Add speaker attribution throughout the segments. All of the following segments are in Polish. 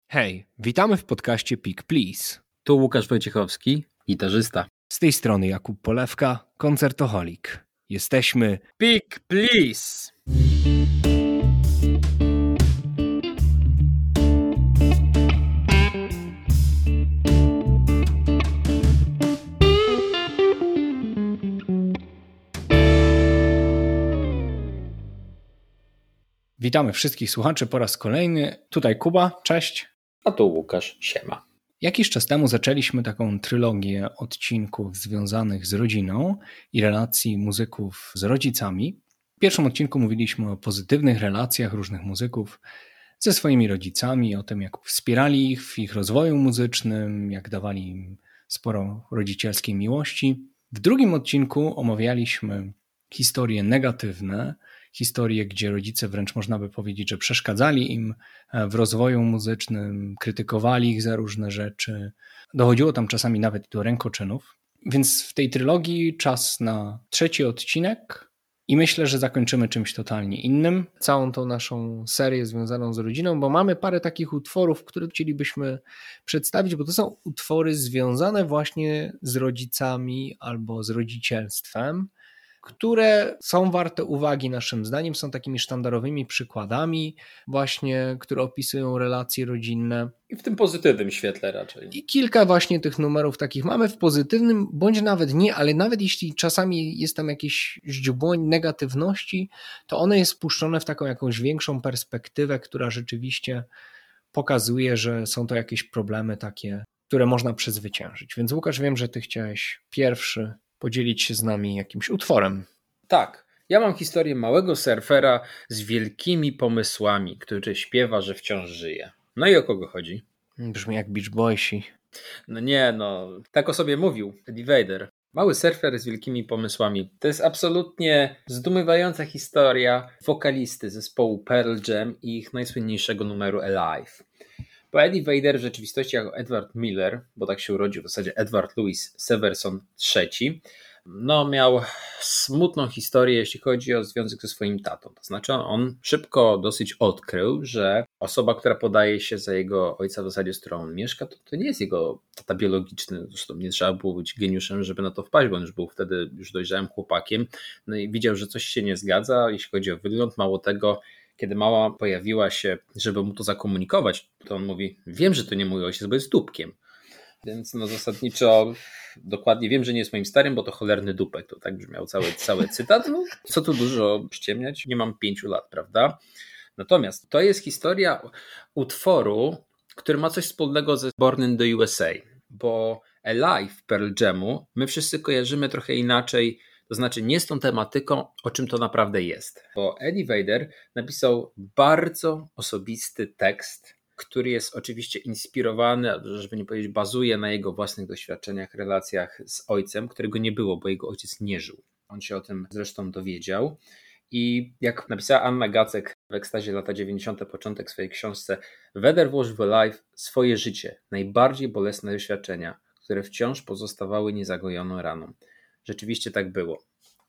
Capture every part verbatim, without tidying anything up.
Speaker 1: Hej, witamy w podcaście Pick Please.
Speaker 2: Tu Łukasz Wojciechowski, gitarzysta.
Speaker 1: Z tej strony Jakub Polewka, koncertoholik. Jesteśmy
Speaker 2: Pick Please!
Speaker 1: Witamy wszystkich słuchaczy po raz kolejny. Tutaj Kuba, cześć.
Speaker 2: A tu Łukasz, siema.
Speaker 1: Jakiś czas temu zaczęliśmy taką trylogię odcinków związanych z rodziną i relacji muzyków z rodzicami. W pierwszym odcinku mówiliśmy o pozytywnych relacjach różnych muzyków ze swoimi rodzicami, o tym, jak wspierali ich w ich rozwoju muzycznym, jak dawali im sporo rodzicielskiej miłości. W drugim odcinku omawialiśmy historie negatywne, historie, gdzie rodzice wręcz można by powiedzieć, że przeszkadzali im w rozwoju muzycznym, krytykowali ich za różne rzeczy. Dochodziło tam czasami nawet do rękoczynów. Więc w tej trylogii czas na trzeci odcinek i myślę, że zakończymy czymś totalnie innym. Całą tą naszą serię związaną z rodziną, bo mamy parę takich utworów, które chcielibyśmy przedstawić, bo to są utwory związane właśnie z rodzicami albo z rodzicielstwem, które są warte uwagi naszym zdaniem, są takimi sztandarowymi przykładami właśnie, które opisują relacje rodzinne.
Speaker 2: I w tym pozytywnym świetle raczej.
Speaker 1: I kilka właśnie tych numerów takich mamy w pozytywnym, bądź nawet nie, ale nawet jeśli czasami jest tam jakieś źdźbło negatywności, to one jest spuszczone w taką jakąś większą perspektywę, która rzeczywiście pokazuje, że są to jakieś problemy takie, które można przezwyciężyć. Więc Łukasz, wiem, że ty chciałeś pierwszy podzielić się z nami jakimś utworem.
Speaker 2: Tak, ja mam historię małego surfera z wielkimi pomysłami, który śpiewa, że wciąż żyje. No i o kogo chodzi?
Speaker 1: Brzmi jak Beach Boysi.
Speaker 2: No nie, no, tak o sobie mówił Eddie Vedder. Mały surfer z wielkimi pomysłami. To jest absolutnie zdumiewająca historia wokalisty zespołu Pearl Jam i ich najsłynniejszego numeru Alive. Bo Eddie Vedder w rzeczywistości jako Edward Miller, bo tak się urodził w zasadzie Edward Louis Severson trzeci, no miał smutną historię, jeśli chodzi o związek ze swoim tatą. To znaczy on szybko dosyć odkrył, że osoba, która podaje się za jego ojca w zasadzie, z którą on mieszka, to, to nie jest jego tata biologiczny. Zresztą nie trzeba było być geniuszem, żeby na to wpaść, bo on już był wtedy już dojrzałym chłopakiem. No i widział, że coś się nie zgadza, jeśli chodzi o wygląd. Mało tego, kiedy mama pojawiła się, żeby mu to zakomunikować, to on mówi, wiem, że to nie mój ojciec, bo jest dupkiem. Więc no zasadniczo dokładnie wiem, że nie jest moim starym, bo to cholerny dupek. To tak brzmiał cały, cały cytat. No, co tu dużo ściemniać, nie mam pięciu lat, prawda? Natomiast to jest historia utworu, który ma coś wspólnego ze Born in the U S A, bo Alive Pearl Jamu my wszyscy kojarzymy trochę inaczej. To znaczy nie z tą tematyką, o czym to naprawdę jest. Bo Eddie Vedder napisał bardzo osobisty tekst, który jest oczywiście inspirowany, żeby nie powiedzieć bazuje na jego własnych doświadczeniach, relacjach z ojcem, którego nie było, bo jego ojciec nie żył. On się o tym zresztą dowiedział. I jak napisała Anna Gacek w Ekstazie lata dziewięćdziesiąte, początek swojej książce, Vedder włożył w Alive swoje życie, najbardziej bolesne doświadczenia, które wciąż pozostawały niezagojoną raną. Rzeczywiście tak było.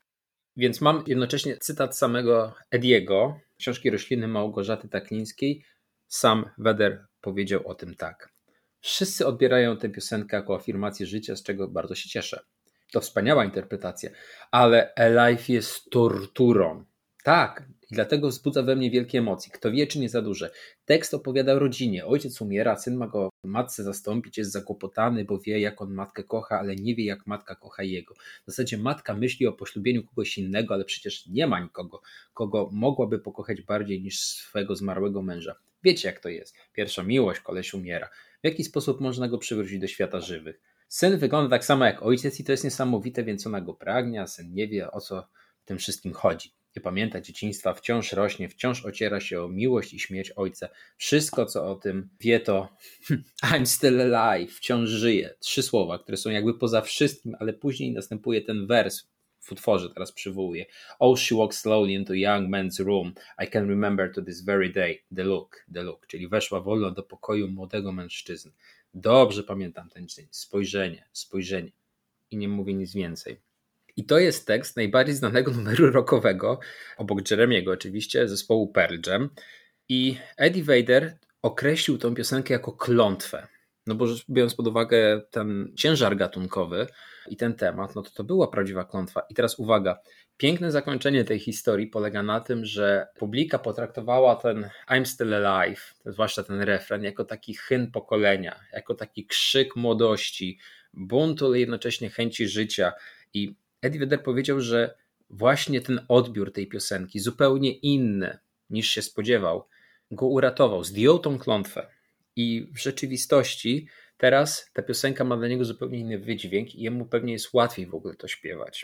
Speaker 2: Więc mam jednocześnie cytat samego Ediego, książki Rośliny Małgorzaty Taklińskiej. Sam Vedder powiedział o tym tak. Wszyscy odbierają tę piosenkę jako afirmację życia, z czego bardzo się cieszę. To wspaniała interpretacja, ale Alive jest torturą. Tak, i dlatego wzbudza we mnie wielkie emocje. Kto wie, czy nie za duże. Tekst opowiada o rodzinie. Ojciec umiera, syn ma go matce zastąpić, jest zakłopotany, bo wie, jak on matkę kocha, ale nie wie, jak matka kocha jego. W zasadzie matka myśli o poślubieniu kogoś innego, ale przecież nie ma nikogo, kogo mogłaby pokochać bardziej niż swojego zmarłego męża. Wiecie, jak to jest. Pierwsza miłość, koleś umiera. W jaki sposób można go przywrócić do świata żywych? Syn wygląda tak samo jak ojciec i to jest niesamowite, więc ona go pragnie, a syn nie wie, o co w tym wszystkim chodzi. Nie pamięta dzieciństwa, wciąż rośnie, wciąż ociera się o miłość i śmierć ojca. Wszystko, co o tym wie, to I'm still alive, wciąż żyję. Trzy słowa, które są jakby poza wszystkim, ale później następuje ten wers w utworze, teraz przywołuję. Oh, she walks slowly into a young man's room. I can remember to this very day. The look, the look. Czyli weszła wolno do pokoju młodego mężczyzny. Dobrze pamiętam ten dzień. Spojrzenie, spojrzenie. I nie mówię nic więcej. I to jest tekst najbardziej znanego numeru rockowego, obok Jeremiego oczywiście, zespołu Pearl Jam. I Eddie Vedder określił tą piosenkę jako klątwę. No bo biorąc pod uwagę ten ciężar gatunkowy i ten temat, no to to była prawdziwa klątwa. I teraz uwaga, piękne zakończenie tej historii polega na tym, że publika potraktowała ten I'm Still Alive, zwłaszcza ten refren, jako taki hymn pokolenia, jako taki krzyk młodości, buntu, ale jednocześnie chęci życia. I Eddie Vedder powiedział, że właśnie ten odbiór tej piosenki, zupełnie inny niż się spodziewał, go uratował, zdjął tą klątwę. I w rzeczywistości teraz ta piosenka ma dla niego zupełnie inny wydźwięk i jemu pewnie jest łatwiej w ogóle to śpiewać.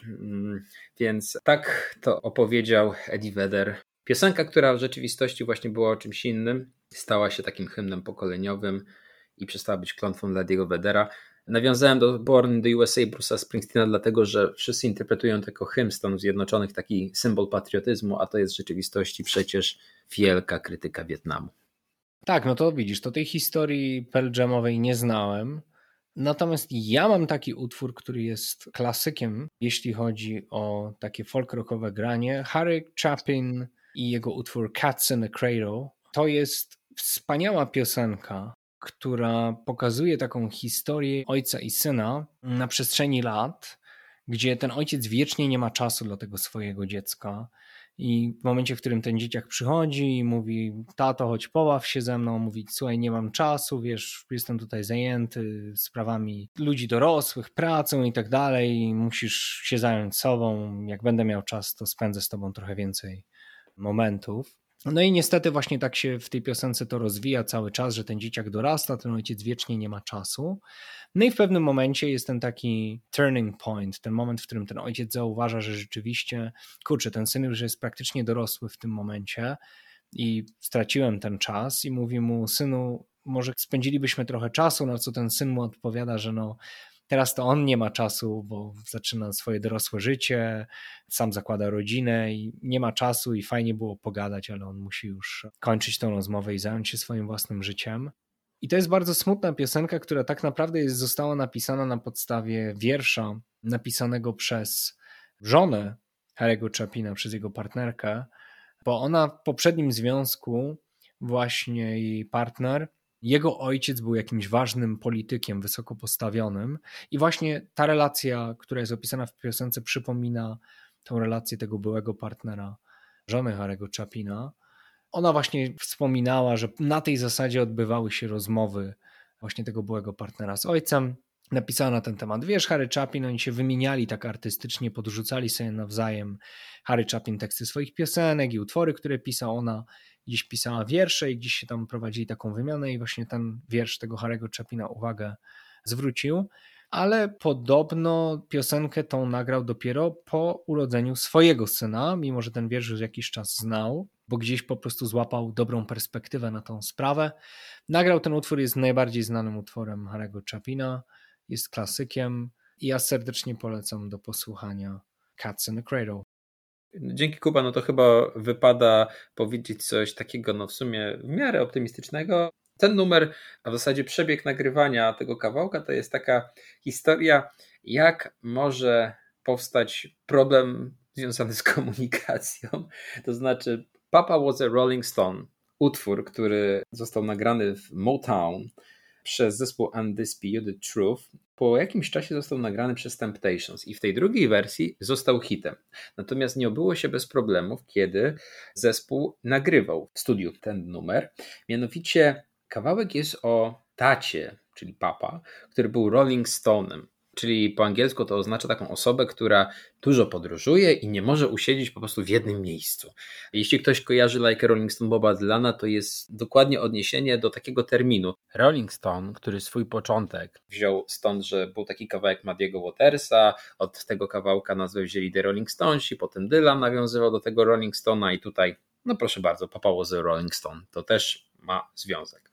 Speaker 2: Więc tak to opowiedział Eddie Vedder. Piosenka, która w rzeczywistości właśnie była o czymś innym, stała się takim hymnem pokoleniowym i przestała być klątwą dla Eddiego Veddera. Nawiązałem do Born in the U S A Bruce'a Springsteena, dlatego że wszyscy interpretują to jako hymn Stanów Zjednoczonych, taki symbol patriotyzmu, a to jest w rzeczywistości przecież wielka krytyka Wietnamu.
Speaker 1: Tak, no to widzisz, to tej historii Pearl Jamowej nie znałem. Natomiast ja mam taki utwór, który jest klasykiem, jeśli chodzi o takie folk rockowe granie. Harry Chapin i jego utwór Cats in a Cradle. To jest wspaniała piosenka, która pokazuje taką historię ojca i syna na przestrzeni lat, gdzie ten ojciec wiecznie nie ma czasu dla tego swojego dziecka. I w momencie, w którym ten dzieciak przychodzi i mówi: tato, chodź pobaw się ze mną, mówi: słuchaj, nie mam czasu, wiesz, jestem tutaj zajęty sprawami ludzi dorosłych, pracą i tak dalej, musisz się zająć sobą, jak będę miał czas, to spędzę z tobą trochę więcej momentów. No i niestety właśnie tak się w tej piosence to rozwija cały czas, że ten dzieciak dorasta, ten ojciec wiecznie nie ma czasu. No i w pewnym momencie jest ten taki turning point, ten moment, w którym ten ojciec zauważa, że rzeczywiście, kurczę, ten syn już jest praktycznie dorosły w tym momencie i straciłem ten czas, i mówi mu: synu, może spędzilibyśmy trochę czasu, na co ten syn mu odpowiada, że no teraz to on nie ma czasu, bo zaczyna swoje dorosłe życie, sam zakłada rodzinę i nie ma czasu i fajnie było pogadać, ale on musi już kończyć tą rozmowę i zająć się swoim własnym życiem. I to jest bardzo smutna piosenka, która tak naprawdę jest, została napisana na podstawie wiersza napisanego przez żonę Harry'ego Chapina, przez jego partnerkę, bo ona w poprzednim związku, właśnie jej partner, jego ojciec był jakimś ważnym politykiem, wysoko postawionym, i właśnie ta relacja, która jest opisana w piosence, przypomina tą relację tego byłego partnera żony Harry'ego Chapina. Ona właśnie wspominała, że na tej zasadzie odbywały się rozmowy właśnie tego byłego partnera z ojcem. Napisała na ten temat wiersz Harry Chapin, oni się wymieniali tak artystycznie, podrzucali sobie nawzajem, Harry Chapin teksty swoich piosenek i utwory, które pisał, ona gdzieś pisała wiersze i gdzieś się tam prowadzili taką wymianę i właśnie ten wiersz tego Harry'ego Chapina uwagę zwrócił, ale podobno piosenkę tą nagrał dopiero po urodzeniu swojego syna, mimo że ten wiersz już jakiś czas znał, bo gdzieś po prostu złapał dobrą perspektywę na tą sprawę. Nagrał ten utwór, jest najbardziej znanym utworem Harry'ego Chapina, jest klasykiem i ja serdecznie polecam do posłuchania Cats in a Cradle.
Speaker 2: Dzięki, Kuba, no to chyba wypada powiedzieć coś takiego, no w sumie w miarę optymistycznego. Ten numer, a w zasadzie przebieg nagrywania tego kawałka, to jest taka historia, jak może powstać problem związany z komunikacją. To znaczy Papa Was a Rolling Stone, utwór, który został nagrany w Motown przez zespół Undisputed Truth, po jakimś czasie został nagrany przez Temptations i w tej drugiej wersji został hitem. Natomiast nie obyło się bez problemów, kiedy zespół nagrywał w studiu ten numer. Mianowicie kawałek jest o tacie, czyli papa, który był Rolling Stone'em. Czyli po angielsku to oznacza taką osobę, która dużo podróżuje i nie może usiedzieć po prostu w jednym miejscu. Jeśli ktoś kojarzy Like a Rolling Stone Boba Dylana, to jest dokładnie odniesienie do takiego terminu. Rolling Stone, który swój początek wziął stąd, że był taki kawałek Muddy'ego Watersa, od tego kawałka nazwę wzięli The Rolling Stonesi, potem Dylan nawiązywał do tego Rolling Stone'a i tutaj, no proszę bardzo, Papa Was a Rolling Stone. To też ma związek.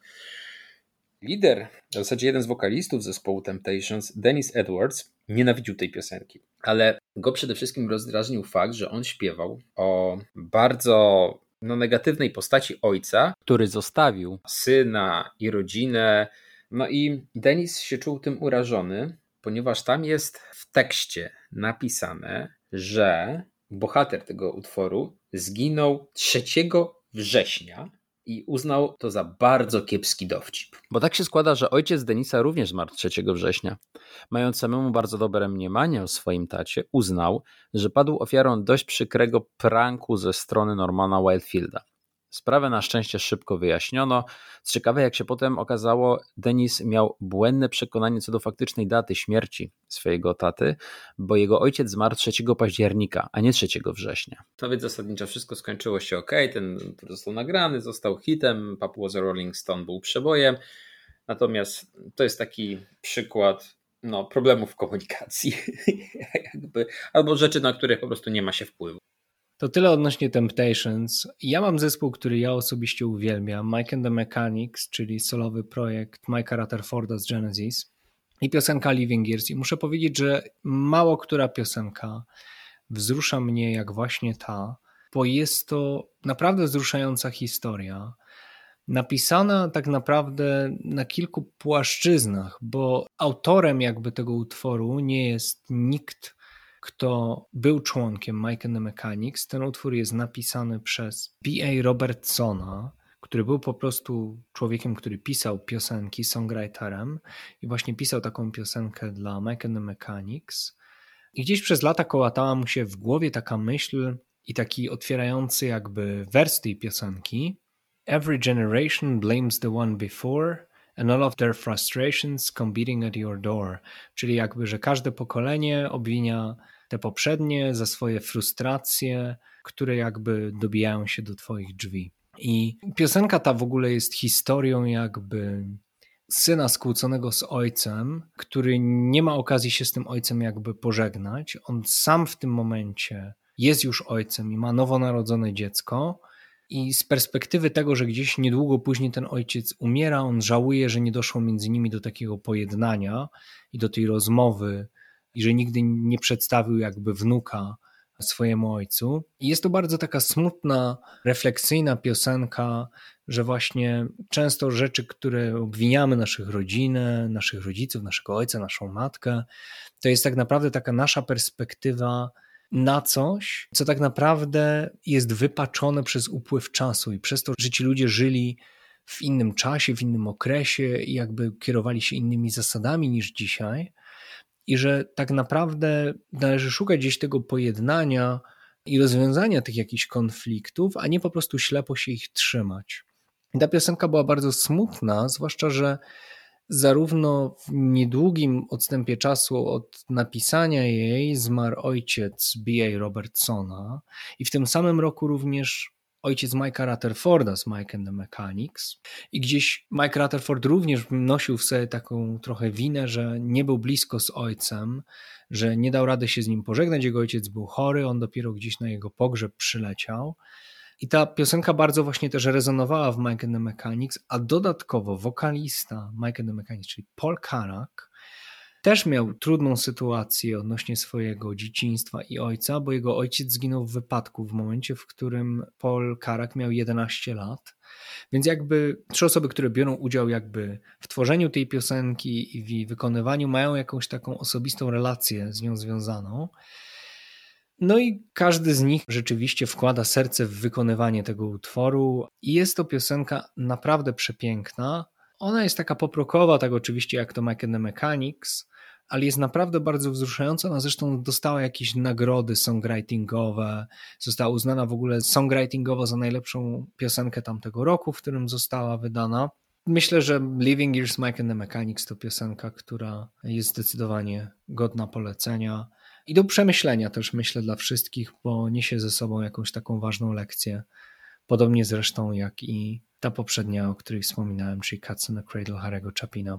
Speaker 2: Lider, w zasadzie jeden z wokalistów zespołu Temptations, Dennis Edwards, nienawidził tej piosenki, ale go przede wszystkim rozdrażnił fakt, że on śpiewał o bardzo no, negatywnej postaci ojca, który zostawił syna i rodzinę. No i Dennis się czuł tym urażony, ponieważ tam jest w tekście napisane, że bohater tego utworu zginął trzeciego września i uznał to za bardzo kiepski dowcip. Bo tak się składa, że ojciec Denisa również zmarł trzeciego września. Mając samemu bardzo dobre mniemanie o swoim tacie, uznał, że padł ofiarą dość przykrego pranku ze strony Normana Whitefielda. Sprawę na szczęście szybko wyjaśniono. Co ciekawe, jak się potem okazało, Denis miał błędne przekonanie co do faktycznej daty śmierci swojego taty, bo jego ojciec zmarł trzeciego października, a nie trzeciego września. To więc zasadniczo wszystko skończyło się ok, ten został nagrany, został hitem, Papa Was a Rolling Stone był przebojem, natomiast to jest taki przykład no, problemów w komunikacji jakby, albo rzeczy, na które po prostu nie ma się wpływu.
Speaker 1: To tyle odnośnie Temptations. Ja mam zespół, który ja osobiście uwielbiam, Mike and the Mechanics, czyli solowy projekt Mike'a Rutherforda z Genesis i piosenka Living Years. I muszę powiedzieć, że mało która piosenka wzrusza mnie jak właśnie ta, bo jest to naprawdę wzruszająca historia, napisana tak naprawdę na kilku płaszczyznach, bo autorem jakby tego utworu nie jest nikt, kto był członkiem Mike and the Mechanics. Ten utwór jest napisany przez B A Robertsona, który był po prostu człowiekiem, który pisał piosenki, songwriterem i właśnie pisał taką piosenkę dla Mike and the Mechanics. I gdzieś przez lata kołatała mu się w głowie taka myśl i taki otwierający jakby wers tej piosenki. Every generation blames the one before and all of their frustrations come beating at your door. Czyli jakby, że każde pokolenie obwinia te poprzednie za swoje frustracje, które jakby dobijają się do twoich drzwi. I piosenka ta w ogóle jest historią jakby syna skłóconego z ojcem, który nie ma okazji się z tym ojcem jakby pożegnać. On sam w tym momencie jest już ojcem i ma nowonarodzone dziecko i z perspektywy tego, że gdzieś niedługo później ten ojciec umiera, on żałuje, że nie doszło między nimi do takiego pojednania i do tej rozmowy i że nigdy nie przedstawił jakby wnuka swojemu ojcu. I jest to bardzo taka smutna, refleksyjna piosenka, że właśnie często rzeczy, które obwiniamy naszych rodzinę, naszych rodziców, naszego ojca, naszą matkę, to jest tak naprawdę taka nasza perspektywa na coś, co tak naprawdę jest wypaczone przez upływ czasu i przez to, że ci ludzie żyli w innym czasie, w innym okresie i jakby kierowali się innymi zasadami niż dzisiaj i że tak naprawdę należy szukać gdzieś tego pojednania i rozwiązania tych jakichś konfliktów, a nie po prostu ślepo się ich trzymać. I ta piosenka była bardzo smutna, zwłaszcza, że zarówno w niedługim odstępie czasu od napisania jej zmarł ojciec B A Robertsona i w tym samym roku również ojciec Mike'a Rutherforda z Mike and the Mechanics i gdzieś Mike Rutherford również nosił w sobie taką trochę winę, że nie był blisko z ojcem, że nie dał rady się z nim pożegnać, jego ojciec był chory, on dopiero gdzieś na jego pogrzeb przyleciał. I ta piosenka bardzo właśnie też rezonowała w Mike and the Mechanics, a dodatkowo wokalista Mike and the Mechanics, czyli Paul Carrack, też miał trudną sytuację odnośnie swojego dzieciństwa i ojca, bo jego ojciec zginął w wypadku w momencie, w którym Paul Carrack miał jedenaście lat. Więc jakby trzy osoby, które biorą udział jakby w tworzeniu tej piosenki i w jej wykonywaniu, mają jakąś taką osobistą relację z nią związaną. No i każdy z nich rzeczywiście wkłada serce w wykonywanie tego utworu i jest to piosenka naprawdę przepiękna. Ona jest taka poprokowa, tak oczywiście jak to Mike and the Mechanics, ale jest naprawdę bardzo wzruszająca. Ona zresztą dostała jakieś nagrody songwritingowe, została uznana w ogóle songwritingowo za najlepszą piosenkę tamtego roku, w którym została wydana. Myślę, że Living Years Mike and the Mechanics to piosenka, która jest zdecydowanie godna polecenia. I do przemyślenia też myślę dla wszystkich, bo niesie ze sobą jakąś taką ważną lekcję. Podobnie zresztą jak i ta poprzednia, o której wspominałem, czyli Cats in the Cradle Harry'ego Chapina.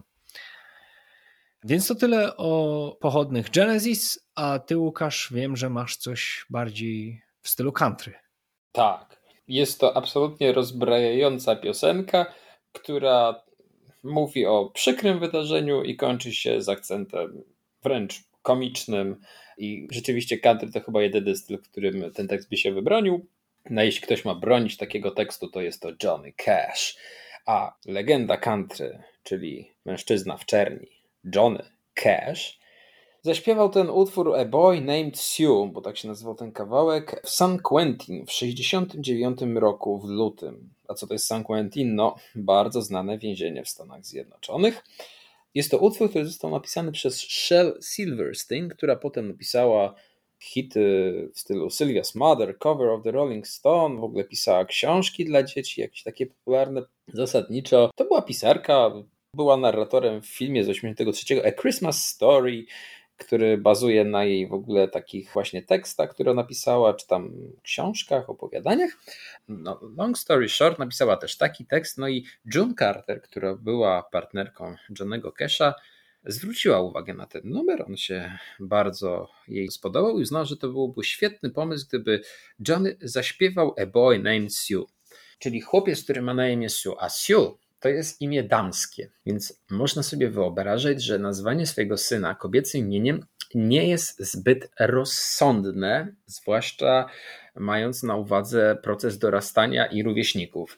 Speaker 1: Więc to tyle o pochodnych Genesis, a ty, Łukasz, wiem, że masz coś bardziej w stylu country.
Speaker 2: Tak, jest to absolutnie rozbrajająca piosenka, która mówi o przykrym wydarzeniu i kończy się z akcentem wręcz komicznym i rzeczywiście country to chyba jedyny styl, w którym ten tekst by się wybronił. No jeśli ktoś ma bronić takiego tekstu, to jest to Johnny Cash, a legenda country, czyli mężczyzna w czerni, Johnny Cash, zaśpiewał ten utwór A Boy Named Sue, bo tak się nazywał ten kawałek, w San Quentin w sześćdziesiątym dziewiątym roku w lutym. A A co to jest San Quentin? No, bardzo znane więzienie w Stanach Zjednoczonych. Jest to utwór, który został napisany przez Shel Silverstein, która potem napisała hity w stylu Sylvia's Mother, Cover of the Rolling Stone, w ogóle pisała książki dla dzieci, jakieś takie popularne. Zasadniczo to była pisarka, była narratorem w filmie z osiemdziesiątego trzeciego A Christmas Story, który bazuje na jej w ogóle takich właśnie tekstach, które napisała, czy tam książkach, opowiadaniach. No, long story short, napisała też taki tekst, no i June Carter, która była partnerką Johnnego Casha, zwróciła uwagę na ten numer, on się bardzo jej spodobał i uznał, że to byłby świetny pomysł, gdyby Johnny zaśpiewał A Boy Named Sue, czyli chłopiec, który ma na imię Sue, a Sue to jest imię damskie, więc można sobie wyobrazić, że nazwanie swojego syna kobiecym imieniem nie jest zbyt rozsądne, zwłaszcza mając na uwadze proces dorastania i rówieśników.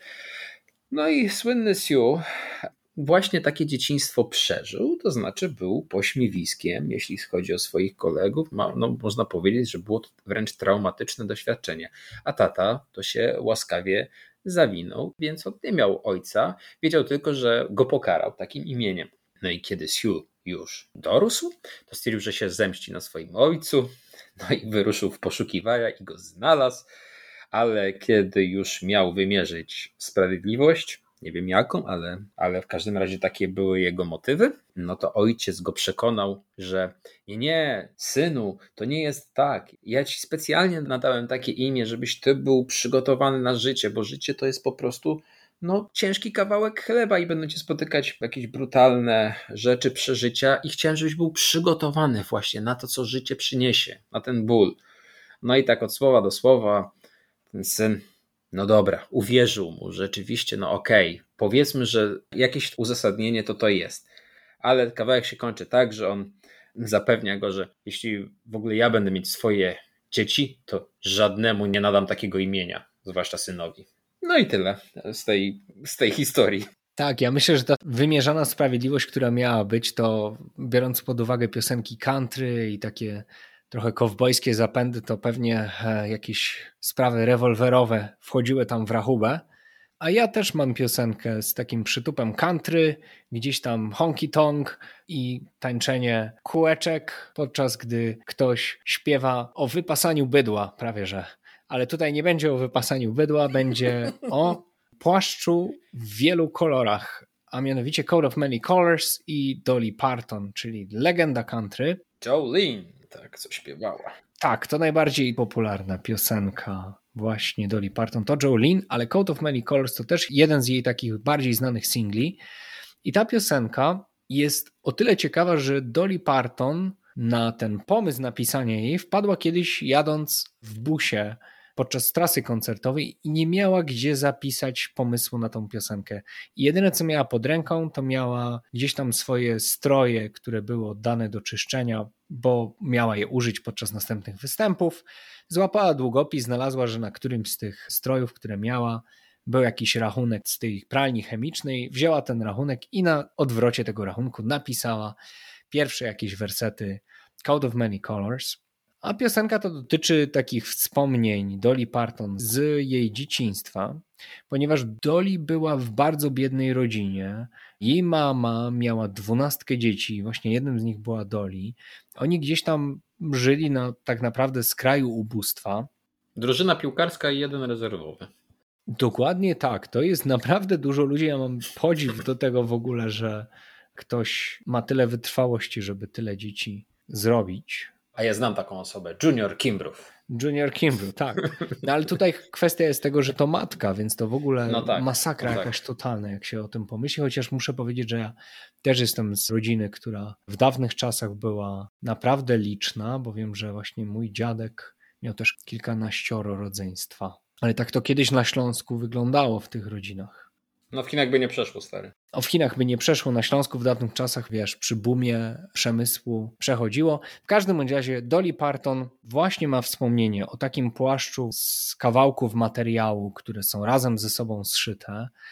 Speaker 2: No i słynny Sue właśnie takie dzieciństwo przeżył, to znaczy był pośmiewiskiem, jeśli chodzi o swoich kolegów. No, można powiedzieć, że było to wręcz traumatyczne doświadczenie. A tata to się łaskawie zawinął, więc on nie miał ojca, wiedział tylko, że go pokarał takim imieniem. No i kiedy Sue już dorósł, to stwierdził, że się zemści na swoim ojcu, no i wyruszył w poszukiwania i go znalazł, ale kiedy już miał wymierzyć sprawiedliwość, nie wiem jaką, ale, ale w każdym razie takie były jego motywy, no to ojciec go przekonał, że nie, nie, synu, to nie jest tak. Ja ci specjalnie nadałem takie imię, żebyś ty był przygotowany na życie, bo życie to jest po prostu no, ciężki kawałek chleba i będą cię spotykać jakieś brutalne rzeczy, przeżycia i chciałem, żebyś był przygotowany właśnie na to, co życie przyniesie, na ten ból. No i tak od słowa do słowa ten syn, no dobra, uwierzył mu rzeczywiście, no okej, okay. Powiedzmy, że jakieś uzasadnienie to to jest, ale kawałek się kończy tak, że on zapewnia go, że jeśli w ogóle ja będę mieć swoje dzieci, to żadnemu nie nadam takiego imienia, zwłaszcza synowi. No i tyle z tej, z tej historii.
Speaker 1: Tak, ja myślę, że ta wymierzana sprawiedliwość, która miała być, to biorąc pod uwagę piosenki country i takie trochę kowbojskie zapędy, to pewnie jakieś sprawy rewolwerowe wchodziły tam w rachubę. A ja też mam piosenkę z takim przytupem country, gdzieś tam honky tonk i tańczenie kółeczek, podczas gdy ktoś śpiewa o wypasaniu bydła, prawie że. Ale tutaj nie będzie o wypasaniu bydła, będzie o płaszczu w wielu kolorach, a mianowicie Coat of Many Colors i Dolly Parton, czyli legenda country.
Speaker 2: Jolene, tak, co śpiewała.
Speaker 1: Tak, to najbardziej popularna piosenka właśnie Dolly Parton, to Jolene, ale Coat of Many Colors to też jeden z jej takich bardziej znanych singli. I ta piosenka jest o tyle ciekawa, że Dolly Parton na ten pomysł napisania jej wpadła kiedyś jadąc w busie podczas trasy koncertowej i nie miała gdzie zapisać pomysłu na tą piosenkę. I jedyne co miała pod ręką, to miała gdzieś tam swoje stroje, które były oddane do czyszczenia, bo miała je użyć podczas następnych występów. Złapała długopis, znalazła, że na którymś z tych strojów, które miała, był jakiś rachunek z tej pralni chemicznej, wzięła ten rachunek i na odwrocie tego rachunku napisała pierwsze jakieś wersety Coat of Many Colors. A piosenka to dotyczy takich wspomnień Dolly Parton z jej dzieciństwa, ponieważ Dolly była w bardzo biednej rodzinie. Jej mama miała dwunastkę dzieci, właśnie jednym z nich była Dolly. Oni gdzieś tam żyli na tak naprawdę skraju ubóstwa.
Speaker 2: Drużyna piłkarska i jeden rezerwowy.
Speaker 1: Dokładnie tak, to jest naprawdę dużo ludzi. Ja mam podziw do tego w ogóle, że ktoś ma tyle wytrwałości, żeby tyle dzieci zrobić.
Speaker 2: A ja znam taką osobę, Junior Kimbrough.
Speaker 1: Junior Kimbrough, tak. No ale tutaj kwestia jest tego, że to matka, więc to w ogóle
Speaker 2: no tak,
Speaker 1: masakra
Speaker 2: no
Speaker 1: jakaś
Speaker 2: tak.
Speaker 1: totalna, jak się o tym pomyśli, chociaż muszę powiedzieć, że ja też jestem z rodziny, która w dawnych czasach była naprawdę liczna, bo wiem, że właśnie mój dziadek miał też kilkanaścioro rodzeństwa. Ale tak to kiedyś na Śląsku wyglądało w tych rodzinach.
Speaker 2: No w Chinach by nie przeszło, stary.
Speaker 1: O, w Chinach by nie przeszło, na Śląsku w dawnych czasach, wiesz, przy boomie przemysłu przechodziło. W każdym razie Dolly Parton właśnie ma wspomnienie o takim płaszczu z kawałków materiału, które są razem ze sobą zszyte.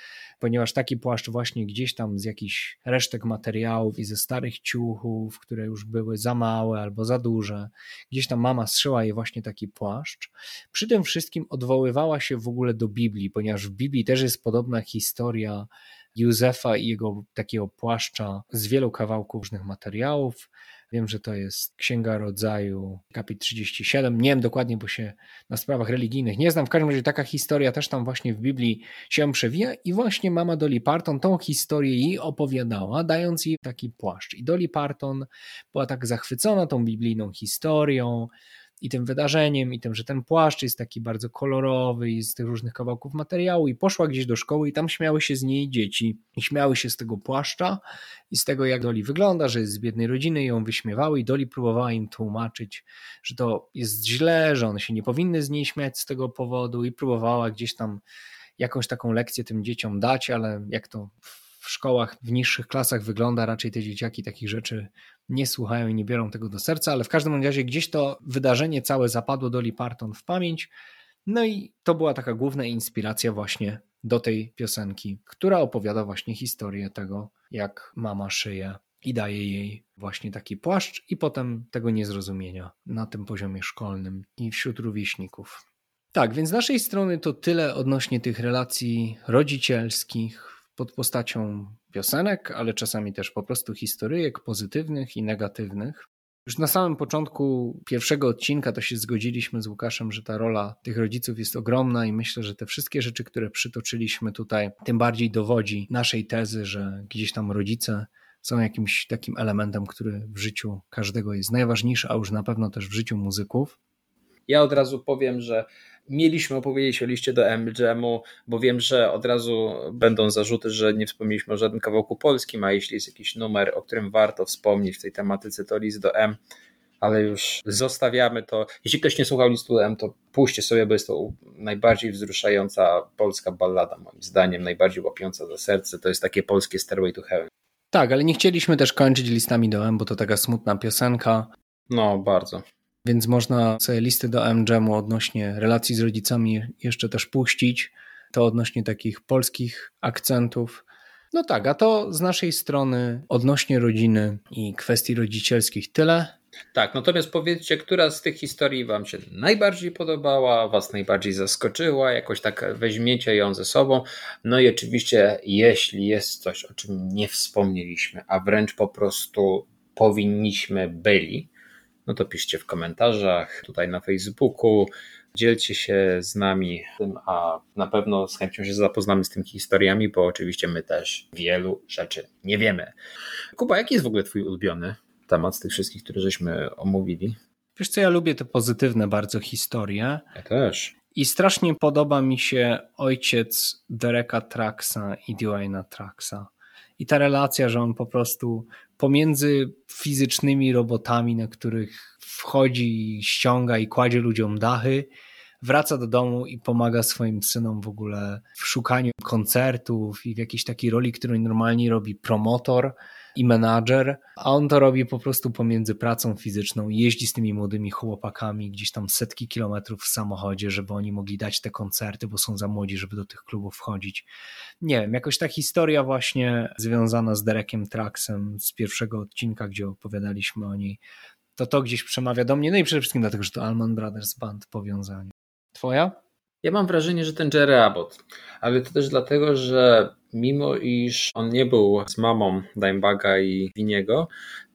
Speaker 1: ponieważ taki płaszcz właśnie gdzieś tam z jakichś resztek materiałów i ze starych ciuchów, które już były za małe albo za duże, gdzieś tam mama zszyła jej właśnie taki płaszcz. Przy tym wszystkim odwoływała się w ogóle do Biblii, ponieważ w Biblii też jest podobna historia Józefa i jego takiego płaszcza z wielu kawałków różnych materiałów. Wiem, że to jest Księga Rodzaju, kapit trzydziesty siódmy. Nie wiem dokładnie, bo się na sprawach religijnych nie znam. W każdym razie taka historia też tam właśnie w Biblii się przewija i właśnie mama Dolly Parton tą historię jej opowiadała, dając jej taki płaszcz. I Dolly Parton była tak zachwycona tą biblijną historią i tym wydarzeniem, i tym, że ten płaszcz jest taki bardzo kolorowy i z tych różnych kawałków materiału, i poszła gdzieś do szkoły i tam śmiały się z niej dzieci i śmiały się z tego płaszcza i z tego, jak Dolly wygląda, że jest z biednej rodziny, i ją wyśmiewały, i Dolly próbowała im tłumaczyć, że to jest źle, że one się nie powinny z niej śmiać z tego powodu, i próbowała gdzieś tam jakąś taką lekcję tym dzieciom dać, ale jak to w szkołach, w niższych klasach wygląda, raczej te dzieciaki takich rzeczy nie słuchają i nie biorą tego do serca, ale w każdym razie gdzieś to wydarzenie całe zapadło Dolly Parton w pamięć, no i to była taka główna inspiracja właśnie do tej piosenki, która opowiada właśnie historię tego, jak mama szyje i daje jej właśnie taki płaszcz i potem tego niezrozumienia na tym poziomie szkolnym i wśród rówieśników. Tak, więc z naszej strony to tyle odnośnie tych relacji rodzicielskich pod postacią piosenek, ale czasami też po prostu historyjek pozytywnych i negatywnych. Już na samym początku pierwszego odcinka to się zgodziliśmy z Łukaszem, że ta rola tych rodziców jest ogromna i myślę, że te wszystkie rzeczy, które przytoczyliśmy tutaj, tym bardziej dowodzi naszej tezy, że gdzieś tam rodzice są jakimś takim elementem, który w życiu każdego jest najważniejszy, a już na pewno też w życiu muzyków.
Speaker 2: Ja od razu powiem, że mieliśmy opowiedzieć o liście do M-Jamu, bo wiem, że od razu będą zarzuty, że nie wspomnieliśmy o żadnym kawałku polskim, a jeśli jest jakiś numer, o którym warto wspomnieć w tej tematyce, to list do M, ale już zostawiamy to. Jeśli ktoś nie słuchał listu do M, to puśćcie sobie, bo jest to najbardziej wzruszająca polska ballada, moim zdaniem, najbardziej łapiąca za serce. To jest takie polskie Stairway to Heaven.
Speaker 1: Tak, ale nie chcieliśmy też kończyć listami do M, bo to taka smutna piosenka.
Speaker 2: No, bardzo.
Speaker 1: Więc można sobie listy do M-Jamu odnośnie relacji z rodzicami jeszcze też puścić. To odnośnie takich polskich akcentów. No tak, a to z naszej strony odnośnie rodziny i kwestii rodzicielskich tyle.
Speaker 2: Tak, natomiast powiedzcie, która z tych historii wam się najbardziej podobała, was najbardziej zaskoczyła, jakoś tak weźmiecie ją ze sobą. No i oczywiście, jeśli jest coś, o czym nie wspomnieliśmy, a wręcz po prostu powinniśmy byli, no to piszcie w komentarzach, tutaj na Facebooku, dzielcie się z nami tym, a na pewno z chęcią się zapoznamy z tymi historiami, bo oczywiście my też wielu rzeczy nie wiemy. Kuba, jaki jest w ogóle twój ulubiony temat z tych wszystkich, które żeśmy omówili?
Speaker 1: Wiesz co, ja lubię te pozytywne bardzo historie.
Speaker 2: Ja też.
Speaker 1: I strasznie podoba mi się ojciec Dereka Trucksa i Dwayna Trucksa. I ta relacja, że on po prostu pomiędzy fizycznymi robotami, na których wchodzi, ściąga i kładzie ludziom dachy, wraca do domu i pomaga swoim synom w ogóle w szukaniu koncertów i w jakiejś takiej roli, którą normalnie robi promotor i menadżer, a on to robi po prostu pomiędzy pracą fizyczną i jeździ z tymi młodymi chłopakami gdzieś tam setki kilometrów w samochodzie, żeby oni mogli dać te koncerty, bo są za młodzi, żeby do tych klubów wchodzić. Nie wiem, jakoś ta historia właśnie związana z Derekiem Trucksem z pierwszego odcinka, gdzie opowiadaliśmy o niej, to to gdzieś przemawia do mnie, no i przede wszystkim dlatego, że to Allman Brothers Band powiązanie. Twoja?
Speaker 2: Ja mam wrażenie, że ten Jerry Abbott, ale to też dlatego, że mimo iż on nie był z mamą Dimebaga i Viniego,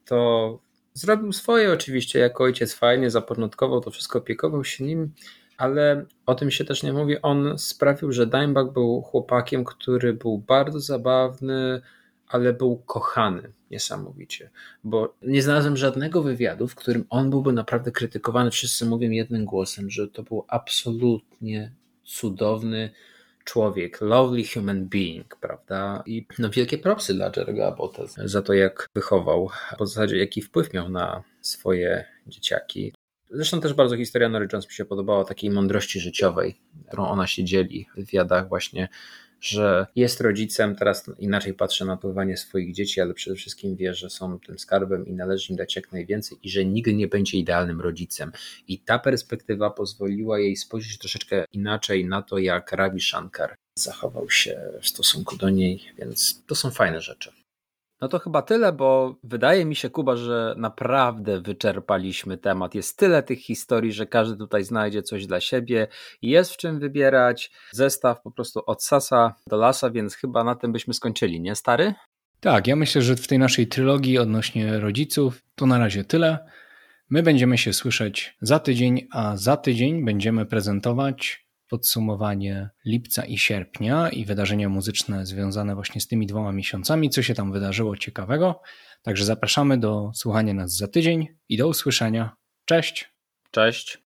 Speaker 2: to zrobił swoje oczywiście jako ojciec, fajnie zapoczątkował to wszystko, opiekował się nim, ale o tym się też nie mówi. On sprawił, że Dimebag był chłopakiem, który był bardzo zabawny, ale był kochany niesamowicie, bo nie znalazłem żadnego wywiadu, w którym on byłby naprawdę krytykowany. Wszyscy mówią jednym głosem, że to był absolutnie cudowny człowiek, lovely human being, prawda? I no wielkie propsy dla Jerry'ego Abbotta za to, jak wychował, w zasadzie jaki wpływ miał na swoje dzieciaki. Zresztą też bardzo historia Norah Jones mi się podobała, takiej mądrości życiowej, którą ona się dzieli w wywiadach właśnie że jest rodzicem, teraz inaczej patrzę na wychowanie swoich dzieci, ale przede wszystkim wie, że są tym skarbem i należy im dać jak najwięcej i że nigdy nie będzie idealnym rodzicem. I ta perspektywa pozwoliła jej spojrzeć troszeczkę inaczej na to, jak Ravi Shankar zachował się w stosunku do niej, więc to są fajne rzeczy. No to chyba tyle, bo wydaje mi się, Kuba, że naprawdę wyczerpaliśmy temat. Jest tyle tych historii, że każdy tutaj znajdzie coś dla siebie. Jest w czym wybierać. Zestaw po prostu od sasa do lasa, więc chyba na tym byśmy skończyli, nie stary?
Speaker 1: Tak, ja myślę, że w tej naszej trylogii odnośnie rodziców to na razie tyle. My będziemy się słyszeć za tydzień, a za tydzień będziemy prezentować podsumowanie lipca i sierpnia i wydarzenia muzyczne związane właśnie z tymi dwoma miesiącami, co się tam wydarzyło ciekawego. Także zapraszamy do słuchania nas za tydzień i do usłyszenia. Cześć!
Speaker 2: Cześć!